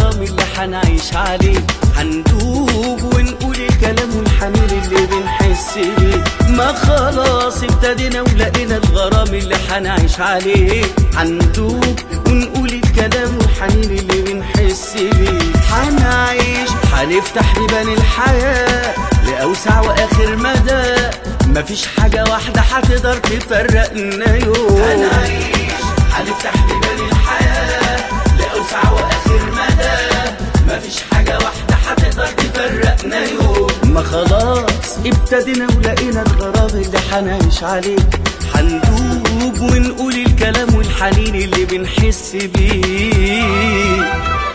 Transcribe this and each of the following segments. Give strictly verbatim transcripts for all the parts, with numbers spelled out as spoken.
الغرام اللي حنعيش عليه، هندوب ونقول الكلام والحنين اللي بنحس بيه. ما خلاص ابتدينا ولقينا الغرام اللي حنعيش عليه، هندوب ونقول الكلام والحنين اللي بنحس بيه. حنعيش هنفتح بيبان الحياة لأوسع وآخر مدى، مفيش حاجة واحدة هتقدر تفرقنا يوم. هنعيش هنفتح بيبان الحياة لأوسع وآخر مدى، مفيش حاجة واحدة هتقدر تفرقنا يوم. ما خلاص ابتدينا ولقينا الغرام اللي حنعيش عليه، هندوب ونقول الكلام والحنين اللي بنحس بيه.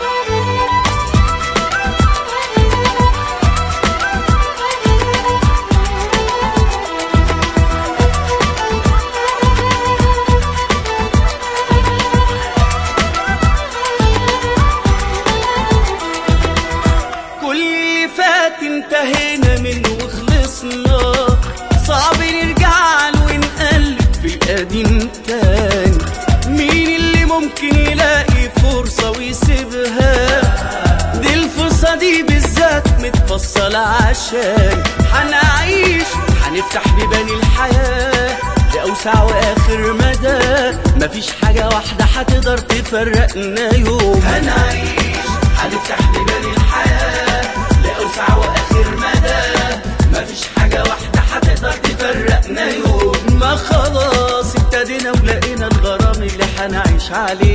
انتهينا منه وخلصنا، صعب نرجع له ونقلب في القديم تاني. مين اللي ممكن يلاقي فرصة ويسيبها؟ دي الفرصة دي بالذات متفصلة عشان هنعيش هنفتح بيبان الحياة لأوسع وآخر مدى، مفيش حاجة واحدة هتقدر تفرقنا يوم. هنعيش هنفتح بيبان الحياة لأوسع وآخر مدى، مفيش حاجة واحدة هتقدر تفرقنا يوم. ما خلاص ابتدينا ولقينا الغرام اللي حنعيش عليه،